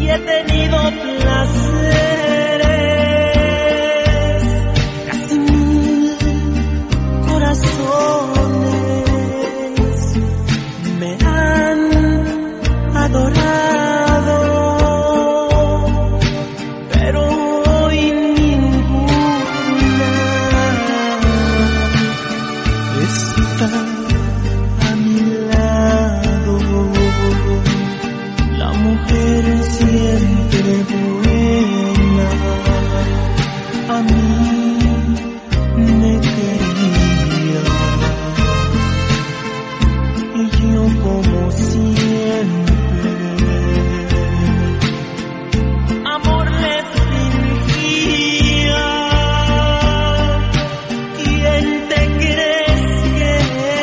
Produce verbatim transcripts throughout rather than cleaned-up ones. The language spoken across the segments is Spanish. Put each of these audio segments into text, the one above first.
he tenido placeres, casi mil corazones me han adorado, pero hoy ninguna está a mi lado. La mujer siempre buena a mí me quería, y yo como siempre amor les fingía. ¿Quién te crees que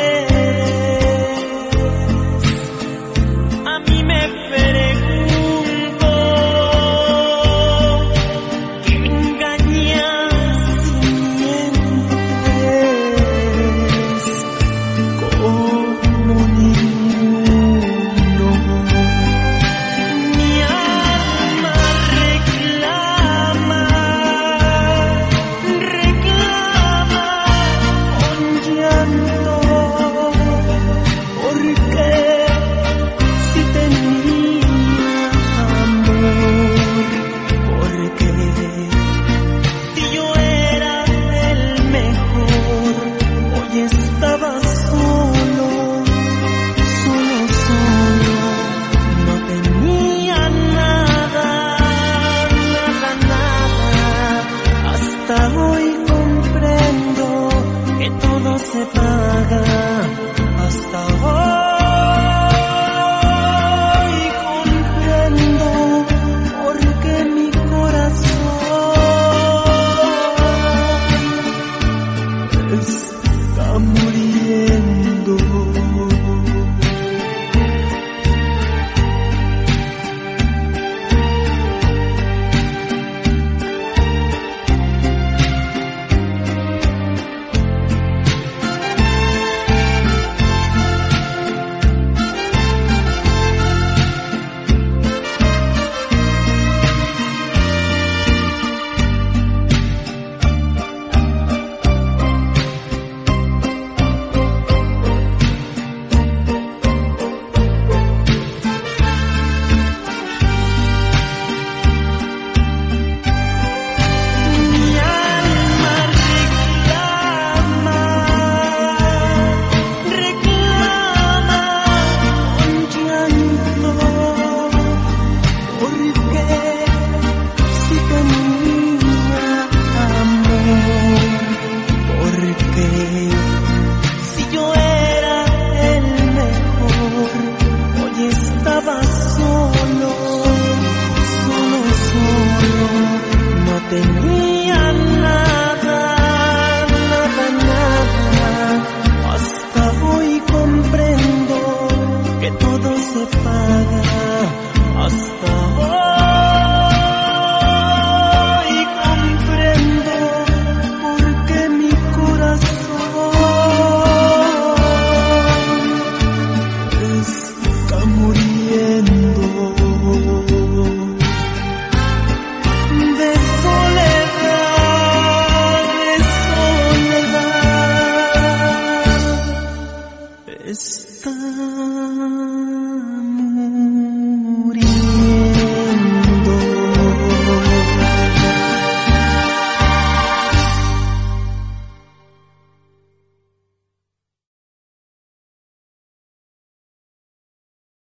eres? A mí me pregunto, ¿qué me engañas y mientes como ninguno? Mi alma reclama, reclama con llanto, porque si tenía amor, porque si yo era el mejor, hoy estaba solo, solo, solo, no tenía nada, nada, nada. Hasta hoy comprendo que todo se paga. Hasta hoy comprendo porque mi corazón está muriendo. Mi alma reclama, reclama con llanto, porque